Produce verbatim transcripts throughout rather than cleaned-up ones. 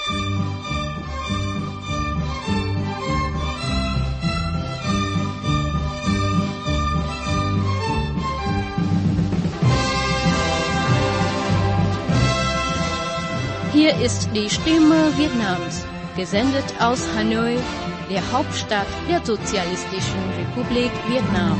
Hier ist die Stimme Vietnams, gesendet aus Hanoi, der Hauptstadt der Sozialistischen Republik Vietnam.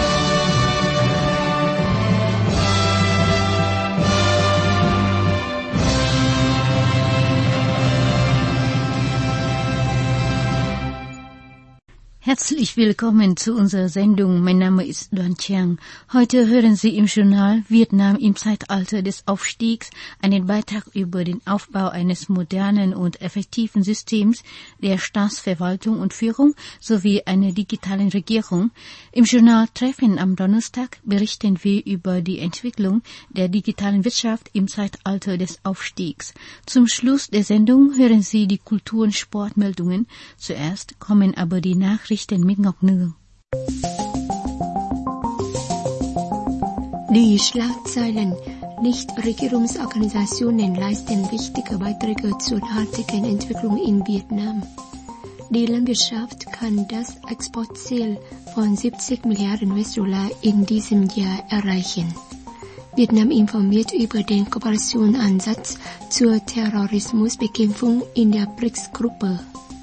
Herzlich willkommen zu unserer Sendung. Mein Name ist Đoàn Chiang. Heute hören Sie im Journal Vietnam im Zeitalter des Aufstiegs einen Beitrag über den Aufbau eines modernen und effektiven Systems der Staatsverwaltung und Führung sowie einer digitalen Regierung. Im Journal Treffen am Donnerstag berichten wir über die Entwicklung der digitalen Wirtschaft im Zeitalter des Aufstiegs. Zum Schluss der Sendung hören Sie die Kultur- und Sportmeldungen. Zuerst kommen aber die Nachrichten mit Ngọc Nương. Die Schlagzeilen: Nichtregierungsorganisationen leisten wichtige Beiträge zur nachhaltigen Entwicklung in Vietnam. Die Landwirtschaft kann das Exportziel von siebzig Milliarden U S-Dollar in diesem Jahr erreichen. Vietnam informiert über den Kooperationsansatz zur Terrorismusbekämpfung in der B R I C S-Gruppe.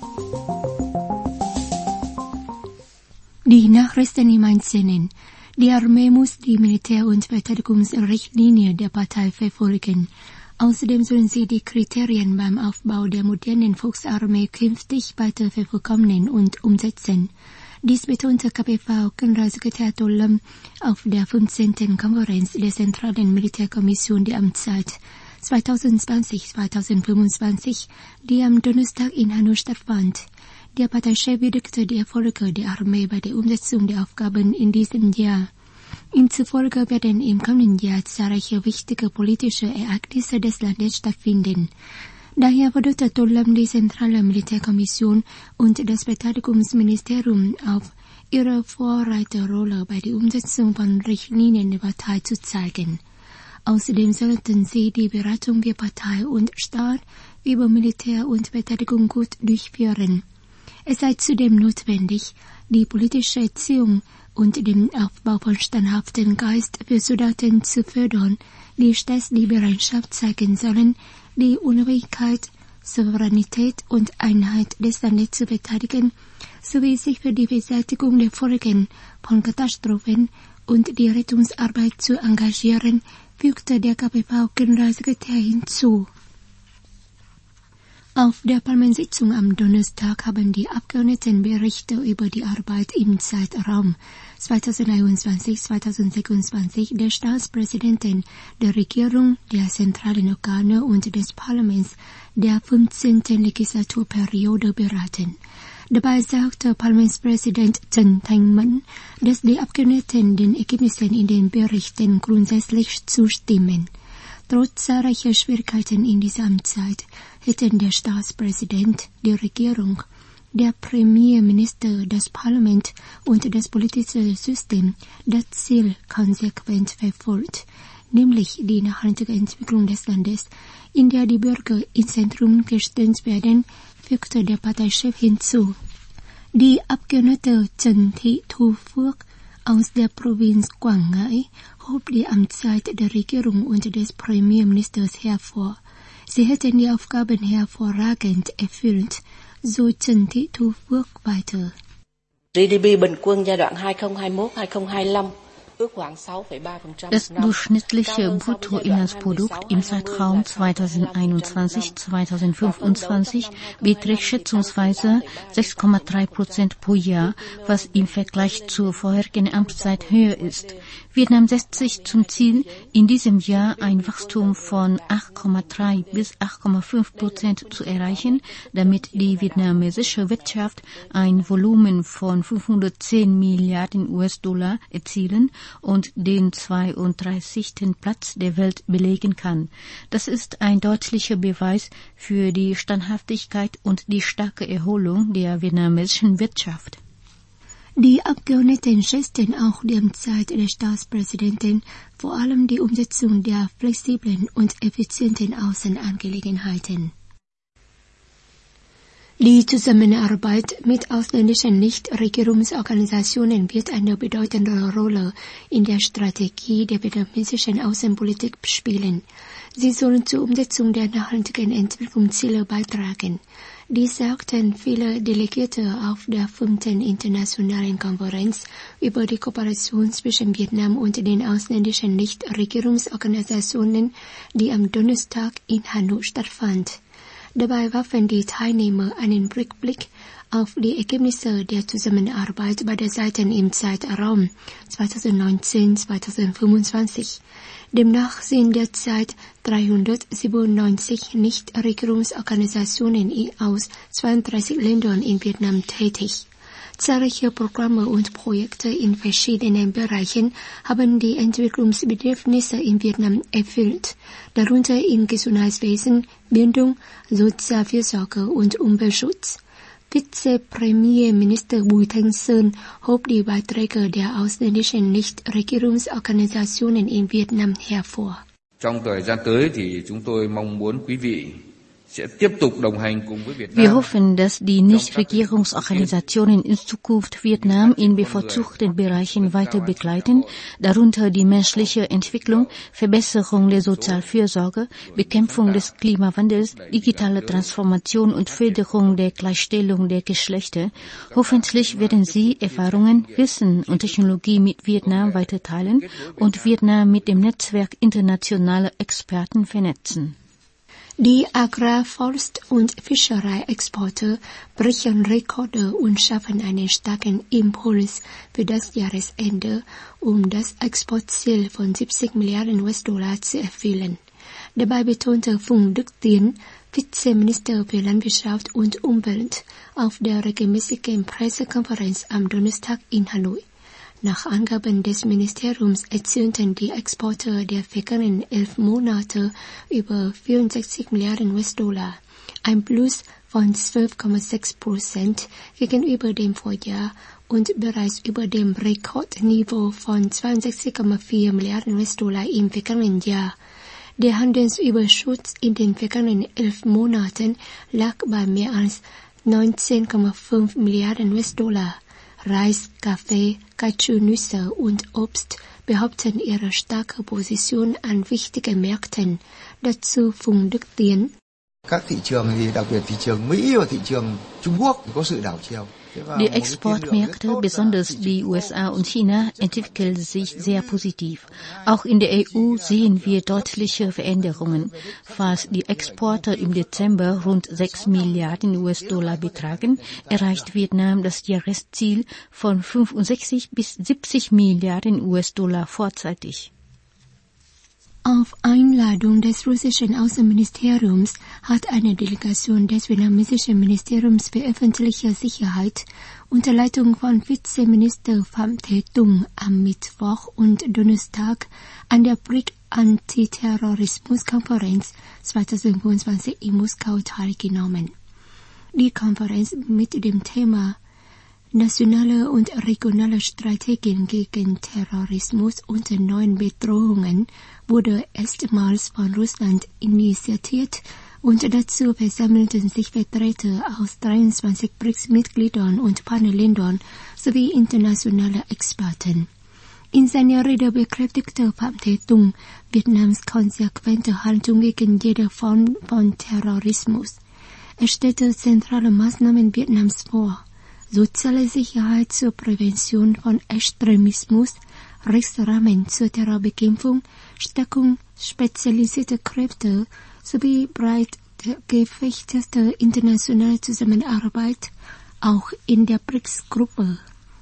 Die Nachrichten im Einzelnen. Die Armee muss die Militär- und Verteidigungsrichtlinie der Partei verfolgen. Außerdem sollen sie die Kriterien beim Aufbau der modernen Volksarmee künftig weiter vervollkommnen und umsetzen. Dies betonte K P V-Generalsekretär Tô Lâm auf der fünfzehnten Konferenz der Zentralen Militärkommission der Amtszeit zwanzig zwanzig bis zwanzig fünfundzwanzig, die am Donnerstag in Hanoi stattfand. Der Parteichef würdigte die Erfolge der Armee bei der Umsetzung der Aufgaben in diesem Jahr. Ihm zufolge werden im kommenden Jahr zahlreiche wichtige politische Ereignisse des Landes stattfinden. Daher forderte Tô Lâm die Zentrale Militärkommission und das Verteidigungsministerium auf, ihre Vorreiterrolle bei der Umsetzung von Richtlinien der Partei zu zeigen. Außerdem sollten sie die Beratung der Partei und Staat über Militär und Verteidigung gut durchführen. Es sei zudem notwendig, die politische Erziehung und den Aufbau von standhaftem Geist für Soldaten zu fördern, die stets die Bereitschaft zeigen sollen, die Unabhängigkeit, Souveränität und Einheit des Landes zu verteidigen, sowie sich für die Beseitigung der Folgen von Katastrophen und die Rettungsarbeit zu engagieren, fügte der K P V-Generalsekretär hinzu. Auf der Parlamentssitzung am Donnerstag haben die Abgeordneten Berichte über die Arbeit im Zeitraum zweitausendeinundzwanzig bis zweitausendsechsundzwanzig der Staatspräsidenten, der Regierung, der zentralen Organe und des Parlaments der fünfzehnten Legislaturperiode beraten. Dabei sagte Parlamentspräsident Trần Thanh Mẫn, dass die Abgeordneten den Ergebnissen in den Berichten grundsätzlich zustimmen. Trotz zahlreicher Schwierigkeiten in dieser Amtszeit hätten der Staatspräsident, die Regierung, der Premierminister, das Parlament und das politische System das Ziel konsequent verfolgt, nämlich die nachhaltige Entwicklung des Landes, in der die Bürger ins Zentrum gestellt werden, fügte der Parteichef hinzu. Die Abgeordnete Trần Thị Thu Phước aus der Provinz Quảng Ngãi hob die Amtszeit der Regierung und des Premierministers hervor. Sie hätten die Aufgaben hervorragend erfüllt, so Trần Thị Thu Phước weiter. G D P bình quân giai đoạn hai nghìn hai mươi mốt đến hai nghìn hai mươi lăm Das durchschnittliche Bruttoinlandsprodukt im Zeitraum zweitausendeinundzwanzig bis zweitausendfünfundzwanzig beträgt schätzungsweise sechs Komma drei Prozent pro Jahr, was im Vergleich zur vorherigen Amtszeit höher ist. Vietnam setzt sich zum Ziel, in diesem Jahr ein Wachstum von acht Komma drei bis acht Komma fünf Prozent zu erreichen, damit die vietnamesische Wirtschaft ein Volumen von fünfhundertzehn Milliarden U S-Dollar erzielen und den zweiunddreißigsten Platz der Welt belegen kann. Das ist ein deutlicher Beweis für die Standhaftigkeit und die starke Erholung der vietnamesischen Wirtschaft. Die Abgeordneten schätzten auch die Amtszeit des Staatspräsidenten, vor allem die Umsetzung der flexiblen und effizienten Außenangelegenheiten. Die Zusammenarbeit mit ausländischen Nichtregierungsorganisationen wird eine bedeutende Rolle in der Strategie der vietnamesischen Außenpolitik spielen. Sie sollen zur Umsetzung der nachhaltigen Entwicklungsziele beitragen. Dies sagten viele Delegierte auf der fünften Internationalen Konferenz über die Kooperation zwischen Vietnam und den ausländischen Nichtregierungsorganisationen, die am Donnerstag in Hanoi stattfand. Dabei warfen die Teilnehmer einen Rückblick auf die Ergebnisse der Zusammenarbeit beider Seiten im Zeitraum zweitausendneunzehn bis zweitausendfünfundzwanzig. Demnach sind derzeit dreihundertsiebenundneunzig Nichtregierungsorganisationen aus zweiunddreißig Ländern in Vietnam tätig. Zahlreiche Programme und Projekte in verschiedenen Bereichen haben die Entwicklungsbedürfnisse in Vietnam erfüllt, darunter im Gesundheitswesen, Bildung, Sozialfürsorge und Umweltschutz. Vizepremierminister Bùi Thanh Sơn hob die Beiträge der ausländischen Nichtregierungsorganisationen in Vietnam hervor. Trong thời gian tới thì chúng tôi mong muốn quý vị sẽ tiếp tục đồng hành cùng với Việt Nam. Wir hoffen, dass die Nichtregierungsorganisationen in Zukunft Vietnam in bevorzugten Bereichen weiter begleiten, darunter die menschliche Entwicklung, Verbesserung der Sozialfürsorge, Bekämpfung des Klimawandels, digitale Transformation und Förderung der Gleichstellung der Geschlechter. Hoffentlich werden sie Erfahrungen, Wissen und Technologie mit Vietnam weiter teilen und Vietnam mit dem Netzwerk internationaler Experten vernetzen. Die Agrar-, Forst- und Fischereiexporte brechen Rekorde und schaffen einen starken Impuls für das Jahresende, um das Exportziel von siebzig Milliarden U S-Dollar zu erfüllen. Dabei betonte Phùng Đức Tiến, Vizeminister für Landwirtschaft und Umwelt, auf der regelmäßigen Pressekonferenz am Donnerstag in Hanoi. Nach Angaben des Ministeriums erzielten die Exporte der vergangenen elf Monate über vierundsechzig Milliarden U S-Dollar, ein Plus von zwölf Komma sechs Prozent gegenüber dem Vorjahr und bereits über dem Rekordniveau von zweiundsechzig Komma vier Milliarden U S-Dollar im vergangenen Jahr. Der Handelsüberschuss in den vergangenen elf Monaten lag bei mehr als neunzehn Komma fünf Milliarden U S-Dollar. Reis, Kaffee, Cashewnüsse und Obst behaupten ihre starke Position an wichtigen Märkten. Dazu Phùng Đức Tiến. Các thị trường thì đặc biệt thị trường Mỹ và thị trường Trung Quốc có sự đảo chiều. Die Exportmärkte, besonders die U S A und China, entwickeln sich sehr positiv. Auch in der E U sehen wir deutliche Veränderungen. Falls die Exporte im Dezember rund sechs Milliarden U S-Dollar betragen, erreicht Vietnam das Jahresziel von fünfundsechzig bis siebzig Milliarden U S-Dollar vorzeitig. Auf Einladung des russischen Außenministeriums hat eine Delegation des vietnamesischen Ministeriums für öffentliche Sicherheit unter Leitung von Vizeminister Phạm Thế Tùng am Mittwoch und Donnerstag an der B R I C-Antiterrorismus-Konferenz zweitausendfünfundzwanzig in Moskau teilgenommen. Die Konferenz mit dem Thema Nationale und regionale Strategien gegen Terrorismus und neuen Bedrohungen wurde erstmals von Russland initiiert und dazu versammelten sich Vertreter aus dreiundzwanzig B R I C-Mitgliedern und Partnerländern sowie internationale Experten. In seiner Rede bekräftigte Phạm Thế Tùng Vietnams konsequente Haltung gegen jede Form von Terrorismus. Er stellte zentrale Maßnahmen Vietnams vor: soziale Sicherheit zur Prävention von Extremismus, Rechtsrahmen zur Terrorbekämpfung, Stärkung spezialisierter Kräfte sowie breit gefächerte internationale Zusammenarbeit, auch in der B R I C-Gruppe.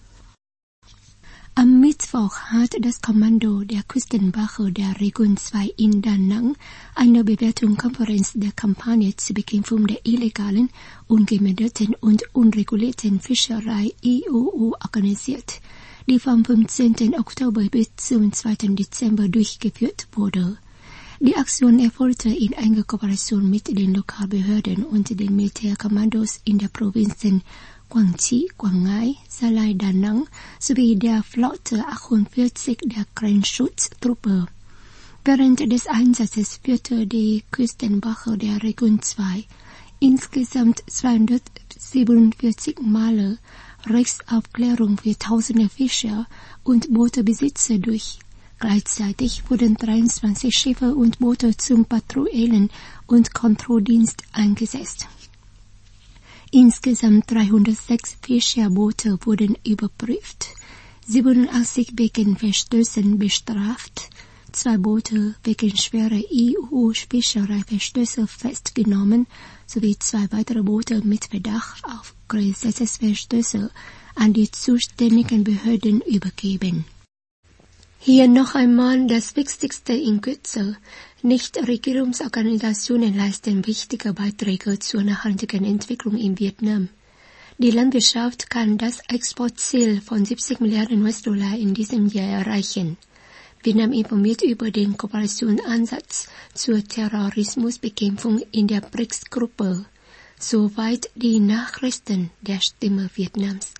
Am Mittwoch hat das Kommando der Küstenwache der Region zwei in Da Nang eine Bewertungskonferenz der Kampagne zur Bekämpfung der illegalen, ungemeldeten und unregulierten Fischerei I U U organisiert, die vom fünfzehnten Oktober bis zum zweiten Dezember durchgeführt wurde. Die Aktion erfolgte in enger Kooperation mit den Lokalbehörden und den Militärkommandos in der Provinzen Quảng Trị, Quảng Ngãi, Gia Lai, Da Nang sowie der Flotte achtundvierzig der Grenzschutztruppe. Während des Einsatzes führte die Küstenwache der Region zwei insgesamt zweihundertsiebenundvierzig Male Rechtsaufklärung für tausende Fischer und Bootebesitzer durch. Gleichzeitig wurden dreiundzwanzig Schiffe und Boote zum Patrouillen- und Kontrolldienst eingesetzt. Insgesamt dreihundertsechs Fischerboote wurden überprüft, siebenundachtzig wegen Verstößen bestraft, zwei Boote wegen schwerer E U-Fischereiverstöße festgenommen sowie zwei weitere Boote mit Verdacht auf Gesetzesverstöße an die zuständigen Behörden übergeben. Hier noch einmal das Wichtigste in Kürze. Nichtregierungsorganisationen leisten wichtige Beiträge zur nachhaltigen Entwicklung in Vietnam. Die Landwirtschaft kann das Exportziel von siebzig Milliarden U S-Dollar in diesem Jahr erreichen. Vietnam informiert über den Kooperationsansatz zur Terrorismusbekämpfung in der B R I C S-Gruppe. Soweit die Nachrichten der Stimme Vietnams.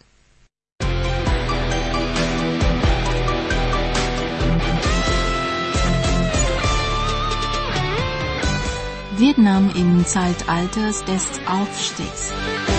Vietnam im Zeitalter des Aufstiegs.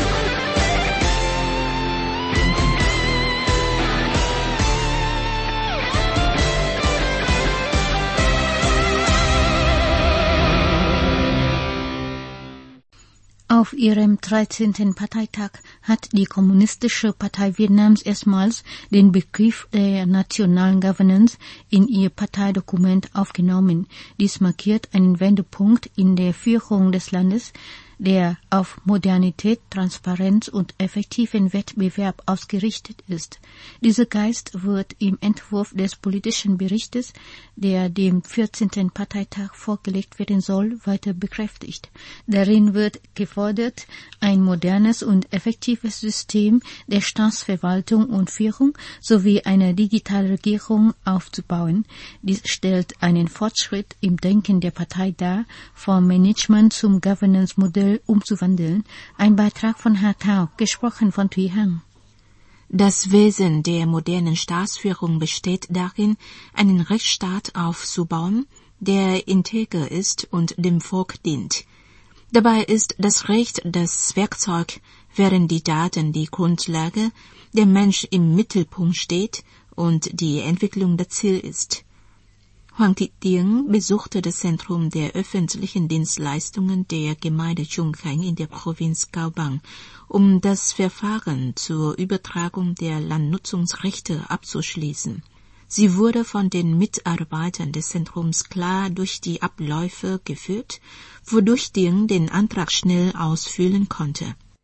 Auf ihrem dreizehnten Parteitag hat die Kommunistische Partei Vietnams erstmals den Begriff der nationalen Governance in ihr Parteidokument aufgenommen. Dies markiert einen Wendepunkt in der Führung des Landes, der auf Modernität, Transparenz und effektiven Wettbewerb ausgerichtet ist. Dieser Geist wird im Entwurf des politischen Berichtes, der dem vierzehnten Parteitag vorgelegt werden soll, weiter bekräftigt. Darin wird gefordert, ein modernes und effektives System der Staatsverwaltung und Führung sowie eine digitale Regierung aufzubauen. Dies stellt einen Fortschritt im Denken der Partei dar, vom Management zum Governance-Modell umzuwandeln. Ein Beitrag von Herr Thao, gesprochen von Thuy Hang. Das Wesen der modernen Staatsführung besteht darin, einen Rechtsstaat aufzubauen, der integer ist und dem Volk dient. Dabei ist das Recht das Werkzeug, während die Daten die Grundlage, der Mensch im Mittelpunkt steht und die Entwicklung das Ziel ist. Hoàng Thị Tiếng besuchte das Zentrum der öffentlichen Dienstleistungen der Gemeinde Trung Khánh in der Provinz Cao Bang, um das Verfahren zur Übertragung der Landnutzungsrechte abzuschließen. Sie wurde von den Mitarbeitern des Zentrums klar durch die Abläufe geführt, wodurch Tiếng den Antrag schnell ausfüllen konnte.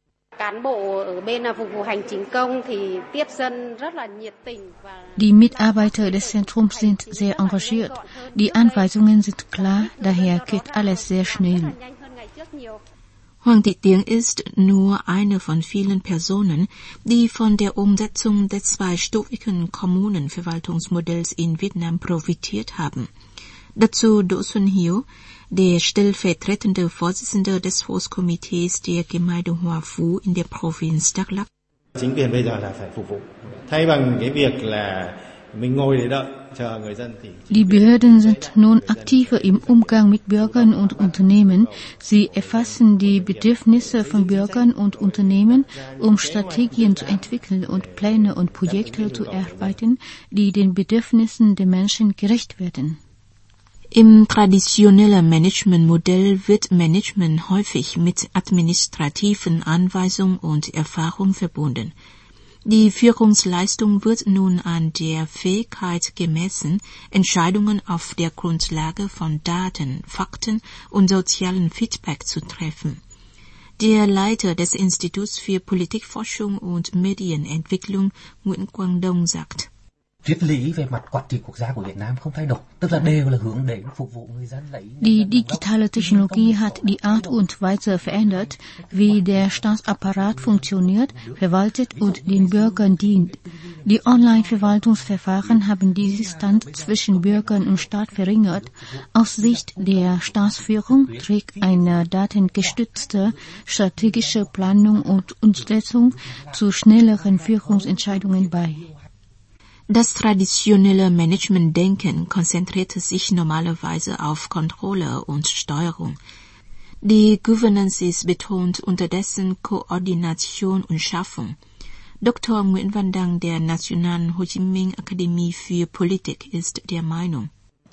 Die Mitarbeiter des Zentrums sind sehr engagiert. Die Anweisungen sind klar, daher geht alles sehr schnell. Hoàng Thị Tiếng ist nur eine von vielen Personen, die von der Umsetzung des zweistufigen Kommunenverwaltungsmodells in Vietnam profitiert haben. Dazu Do Xuân Hiếu, der stellvertretende Vorsitzende des Volkskomitees der Gemeinde Hòa Phú in der Provinz Đắk Lắk. Die Behörden sind nun aktiver im Umgang mit Bürgern und Unternehmen. Sie erfassen die Bedürfnisse von Bürgern und Unternehmen, um Strategien zu entwickeln und Pläne und Projekte zu erarbeiten, die den Bedürfnissen der Menschen gerecht werden. Im traditionellen Managementmodell wird Management häufig mit administrativen Anweisungen und Erfahrung verbunden. Die Führungsleistung wird nun an der Fähigkeit gemessen, Entscheidungen auf der Grundlage von Daten, Fakten und sozialem Feedback zu treffen. Der Leiter des Instituts für Politikforschung und Medienentwicklung, Nguyễn Quang Đông, sagt: Die digitale Technologie hat die Art und Weise verändert, wie der Staatsapparat funktioniert, verwaltet und den Bürgern dient. Die Online-Verwaltungsverfahren haben die Distanz zwischen Bürgern und Staat verringert. Aus Sicht der Staatsführung trägt eine datengestützte strategische Planung und Umsetzung zu schnelleren Führungsentscheidungen bei. Das traditionelle Managementdenken konzentrierte sich normalerweise auf Kontrolle und Steuerung. Die Governance betont unterdessen Koordination und Schaffung. Doktor Nguyễn Văn Đăng der Nationalen Ho Chi Minh Akademie für Politik ist der Meinung.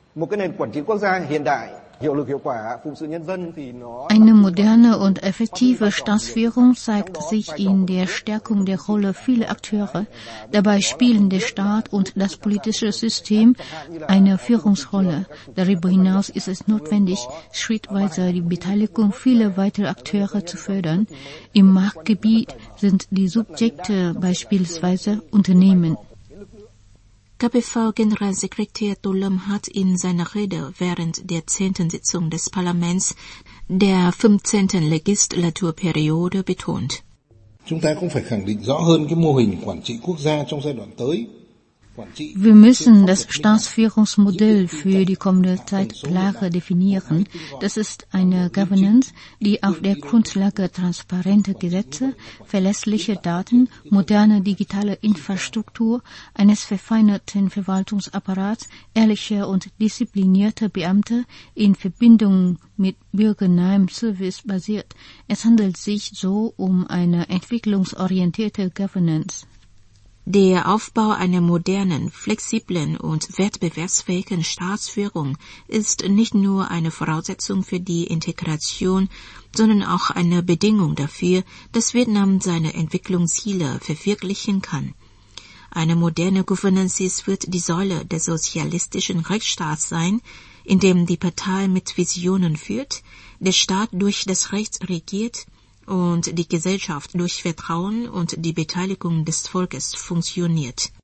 Eine moderne und effektive Staatsführung zeigt sich in der Stärkung der Rolle vieler Akteure. Dabei spielen der Staat und das politische System eine Führungsrolle. Darüber hinaus ist es notwendig, schrittweise die Beteiligung vieler weiterer Akteure zu fördern. Im Marktgebiet sind die Subjekte beispielsweise Unternehmen. K P V-Generalsekretär Tô Lâm hat in seiner Rede während der zehnten Sitzung des Parlaments der fünfzehnten Legislaturperiode betont. Chúng ta cũng phải khẳng định rõ hơn cái mô hình quản trị quốc gia trong giai đoạn tới. Wir müssen das Staatsführungsmodell für die kommende Zeit klarer definieren. Das ist eine Governance, die auf der Grundlage transparenter Gesetze, verlässlicher Daten, moderner digitaler Infrastruktur, eines verfeinerten Verwaltungsapparats, ehrlicher und disziplinierter Beamter in Verbindung mit bürgernahem Service basiert. Es handelt sich so um eine entwicklungsorientierte Governance. Der Aufbau einer modernen, flexiblen und wettbewerbsfähigen Staatsführung ist nicht nur eine Voraussetzung für die Integration, sondern auch eine Bedingung dafür, dass Vietnam seine Entwicklungsziele verwirklichen kann. Eine moderne Governance wird die Säule des sozialistischen Rechtsstaats sein, in dem die Partei mit Visionen führt, der Staat durch das Recht regiert und die Gesellschaft durch Vertrauen und die Beteiligung des Volkes funktioniert.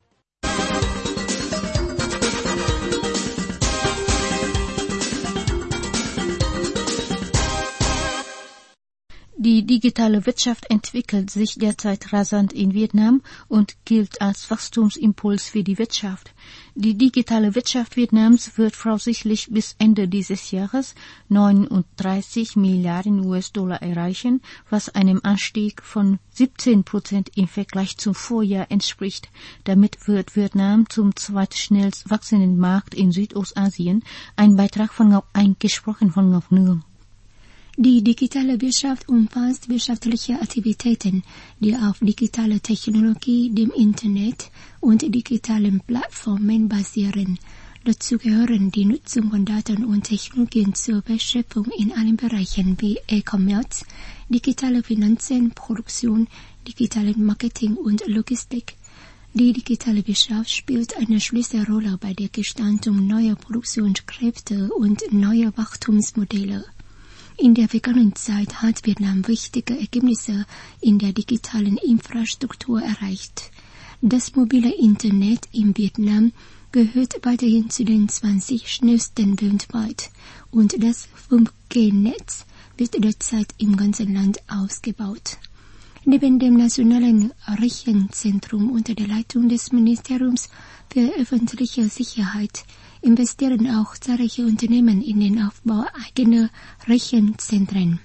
Die digitale Wirtschaft entwickelt sich derzeit rasant in Vietnam und gilt als Wachstumsimpuls für die Wirtschaft. Die digitale Wirtschaft Vietnams wird voraussichtlich bis Ende dieses Jahres neununddreißig Milliarden U S-Dollar erreichen, was einem Anstieg von siebzehn Prozent im Vergleich zum Vorjahr entspricht. Damit wird Vietnam zum zweitschnellst wachsenden Markt in Südostasien. Ein Beitrag von eingesprochen von Ngọc Nương. Die digitale Wirtschaft umfasst wirtschaftliche Aktivitäten, die auf digitaler Technologie, dem Internet und digitalen Plattformen basieren. Dazu gehören die Nutzung von Daten und Technologien zur Wertschöpfung in allen Bereichen wie E-Commerce, digitale Finanzen, Produktion, digitales Marketing und Logistik. Die digitale Wirtschaft spielt eine Schlüsselrolle bei der Gestaltung neuer Produktionskräfte und neuer Wachstumsmodelle. In der vergangenen Zeit hat Vietnam wichtige Ergebnisse in der digitalen Infrastruktur erreicht. Das mobile Internet in Vietnam gehört weiterhin zu den zwanzig schnellsten weltweit und das fünf G Netz wird derzeit im ganzen Land ausgebaut. Neben dem Nationalen Rechenzentrum unter der Leitung des Ministeriums für öffentliche Sicherheit investieren auch zahlreiche Unternehmen in den Aufbau eigener Rechenzentren.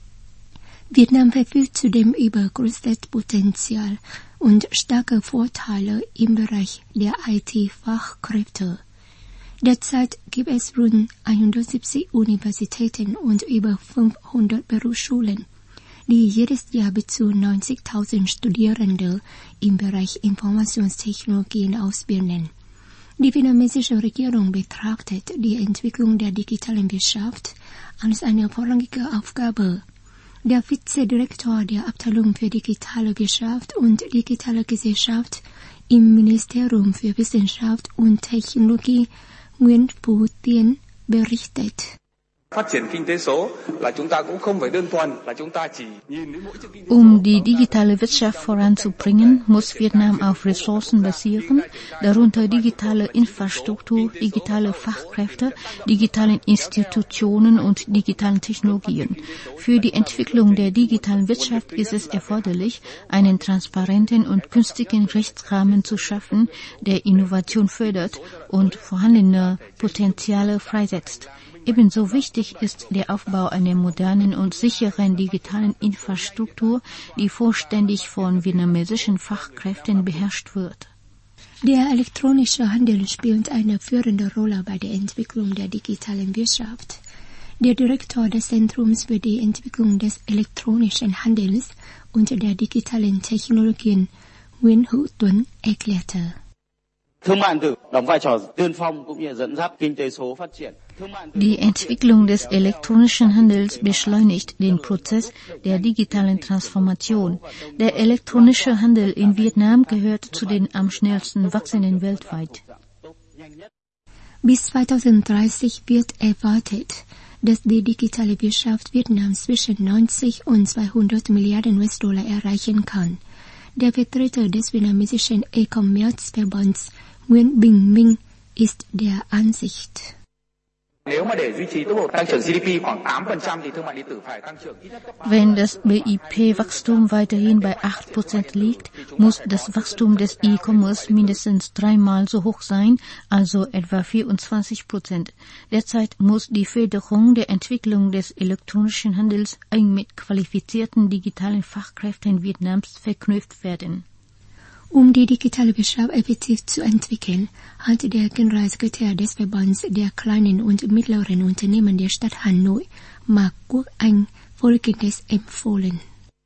Vietnam verfügt zudem über großes Potenzial und starke Vorteile im Bereich der I T-Fachkräfte. Derzeit gibt es rund hundertsiebzig Universitäten und über fünfhundert Berufsschulen, die jedes Jahr bis zu neunzigtausend Studierende im Bereich Informationstechnologien ausbilden. Die vietnamesische Regierung betrachtet die Entwicklung der digitalen Wirtschaft als eine vorrangige Aufgabe. Der Vizedirektor der Abteilung für digitale Wirtschaft und digitale Gesellschaft im Ministerium für Wissenschaft und Technologie, Nguyễn Phú Tiến, berichtet. Um die digitale Wirtschaft voranzubringen, muss Vietnam auf Ressourcen basieren, darunter digitale Infrastruktur, digitale Fachkräfte, digitalen Institutionen und digitalen Technologien. Für die Entwicklung der digitalen Wirtschaft ist es erforderlich, einen transparenten und günstigen Rechtsrahmen zu schaffen, der Innovation fördert und vorhandene Potenziale freisetzt. Ebenso wichtig ist der Aufbau einer modernen und sicheren digitalen Infrastruktur, die vollständig von vietnamesischen Fachkräften beherrscht wird. Der elektronische Handel spielt eine führende Rolle bei der Entwicklung der digitalen Wirtschaft. Der Direktor des Zentrums für die Entwicklung des elektronischen Handels und der digitalen Technologien, Nguyễn Hữu Tuấn, erklärte: Die Entwicklung des elektronischen Handels beschleunigt den Prozess der digitalen Transformation. Der elektronische Handel in Vietnam gehört zu den am schnellsten wachsenden weltweit. Bis zweitausenddreißig wird erwartet, dass die digitale Wirtschaft Vietnams zwischen neunzig und zweihundert Milliarden U S-Dollar erreichen kann. Der Vertreter des vietnamesischen E-Commerce-Verbands, Nguyễn Bình Minh, ist der Ansicht: Wenn das B I P-Wachstum weiterhin bei acht Prozent liegt, muss das Wachstum des E-Commerce mindestens dreimal so hoch sein, also etwa vierundzwanzig Prozent. Derzeit muss die Förderung der Entwicklung des elektronischen Handels eng mit qualifizierten digitalen Fachkräften Vietnams verknüpft werden. Um die digitale Wirtschaft effektiv zu entwickeln, hat der Generalsekretär des Verbands der kleinen und mittleren Unternehmen der Stadt Hanoi, Mạc Quốc Anh, Folgendes empfohlen: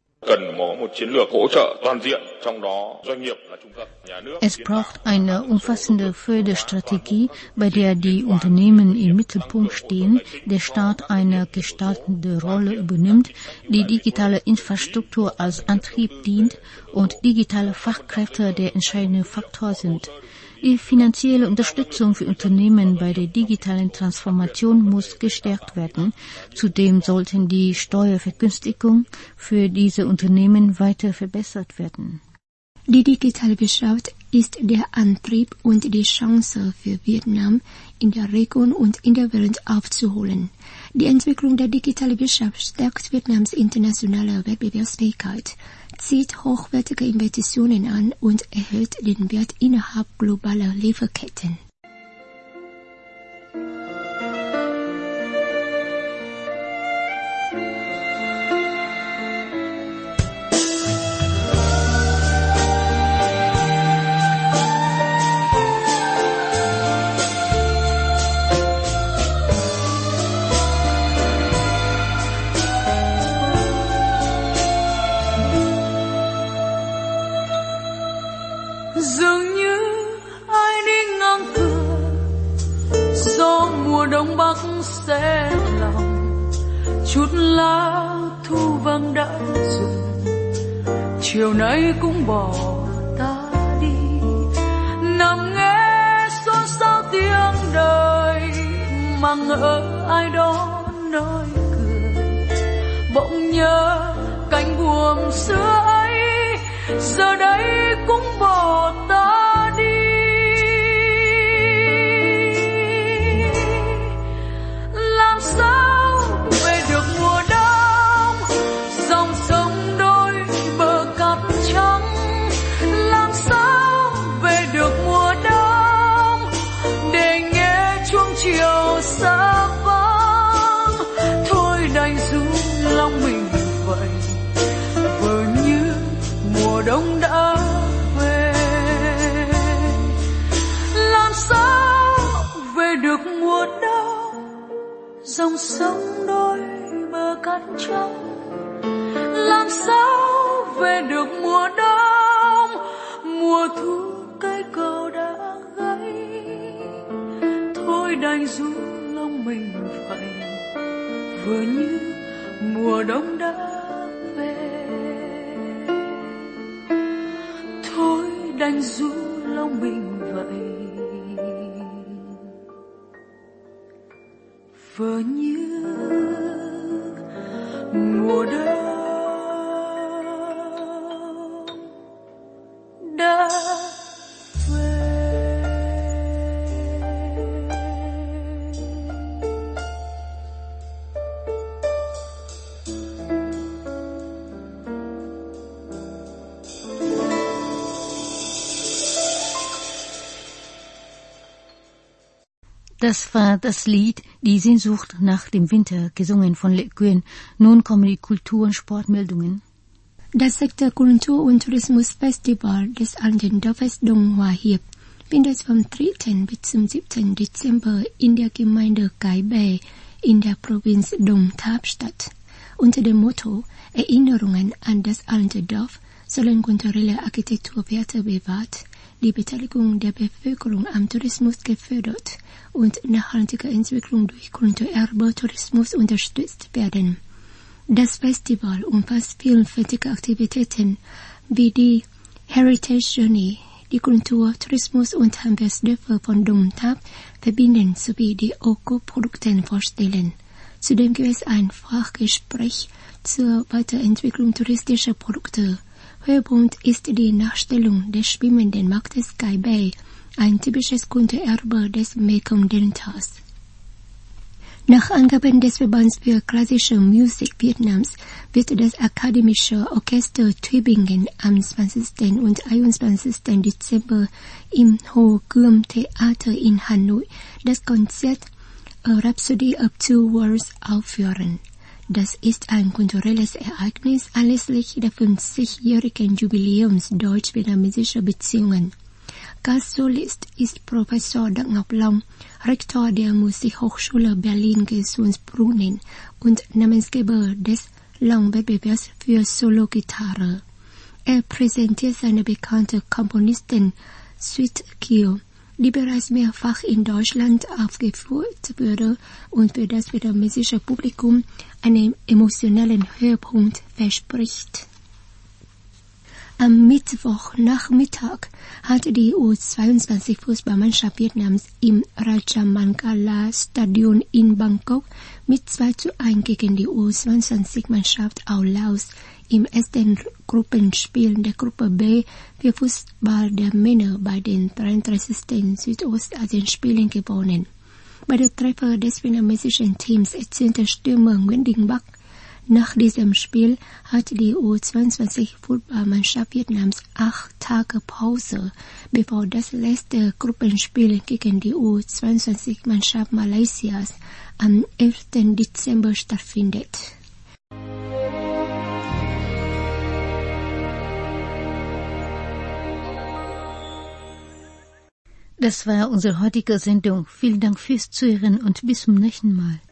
Es braucht eine umfassende Förderstrategie, bei der die Unternehmen im Mittelpunkt stehen, der Staat eine gestaltende Rolle übernimmt, die digitale Infrastruktur als Antrieb dient und digitale Fachkräfte der entscheidende Faktor sind. Die finanzielle Unterstützung für Unternehmen bei der digitalen Transformation muss gestärkt werden. Zudem sollten die Steuervergünstigungen für diese Unternehmen weiter verbessert werden. Die digitale Wirtschaft ist der Antrieb und die Chance für Vietnam, in der Region und in der Welt aufzuholen. Die Entwicklung der digitalen Wirtschaft stärkt Vietnams internationale Wettbewerbsfähigkeit, zieht hochwertige Investitionen an und erhöht den Wert innerhalb globaler Lieferketten. Dường như ai đi ngang cửa, gió mùa đông bắc sẽ lòng, chút lá thu vàng đã rụng, chiều nay cũng bỏ ta đi, nằm nghe xôn xao tiếng đời, mà ngỡ ai đó nói cười, bỗng nhớ cánh buồm xưa ấy, giờ đây cũng bỏ ta đi. Làm sao về được mùa đông, dòng sông đôi bờ cát trắng. Làm sao về được mùa đông, để nghe chuông chiều xa vắng. Thôi đành ru lòng mình vậy, vờ như mùa đông đã về. Làm sao về được mùa đông, dòng sông đôi bờ cát trắng. Làm sao về được mùa đông, mùa thu cây cỏ đã gãy. Thôi đành ru lòng mình vậy, vừa như mùa đông đã về. Thôi đành ru lòng mình vậy, vừa như mùa đông đã Das war das Lied Die Sehnsucht nach dem Winter, gesungen von Lê Quyên. Nun kommen die Kultur- und Sportmeldungen. Das sechste Kultur- und Tourismusfestival des Allendorfes Dong Hoa Hiệp findet vom dritten bis zum siebten Dezember in der Gemeinde Cái Bè in der Provinz Đồng Tháp statt. Unter dem Motto Erinnerungen an das alte Dorf sollen kulturelle Architekturwerte bewahrt, die Beteiligung der Bevölkerung am Tourismus gefördert und nachhaltige Entwicklung durch Kulturerbe-Tourismus unterstützt werden. Das Festival umfasst vielfältige Aktivitäten wie die Heritage Journey, die Kultur, Tourismus und Handwerksdörfer von Đồng Tháp verbinden sowie die Öko-Produkte vorstellen. Zudem gibt es ein Fachgespräch zur Weiterentwicklung touristischer Produkte. Höhepunkt ist die Nachstellung des schwimmenden Marktes Sky Bay, ein typisches Kulturerbe des Mekong-Deltas. Nach Angaben des Verbands für klassische Musik Vietnams wird das Akademische Orchester Tübingen am zwanzigsten und einundzwanzigsten Dezember im Hồ Gươm Theater in Hanoi das Konzert A Rhapsody of Two Worlds aufführen. Das ist ein kulturelles Ereignis anlässlich der fünfzigjährigen Jubiläums deutsch-vietnamesischer Beziehungen. Gastsolist ist Professor Đặng Long, Rektor der Musikhochschule Berlin-Gesundbrunnen und Namensgeber des Long-Wettbewerbs für Solo-Gitarre. Er präsentiert seine bekannte Komponistin Sweet Kiều, die bereits mehrfach in Deutschland aufgeführt wurde und für das vietnamesische Publikum einen emotionalen Höhepunkt verspricht. Am Mittwochnachmittag hat die U zweiundzwanzig Fußballmannschaft Vietnams im Rajamangala Stadion in Bangkok mit zwei zu eins gegen die U zweiundzwanzig Mannschaft aus Laos im ersten Gruppenspiel der Gruppe B für Fußball der Männer bei den dreiunddreißigsten Südostasien-Spielen gewonnen. Bei der Treffer des vietnamesischen Teams erzielte Stürmer Nguyễn Đình Bắc. Nach diesem Spiel hat die U zweiundzwanzig Fußballmannschaft Vietnams acht Tage Pause, bevor das letzte Gruppenspiel gegen die U zweiundzwanzig Mannschaft Malaysias am elften Dezember stattfindet. Das war unsere heutige Sendung. Vielen Dank fürs Zuhören und bis zum nächsten Mal.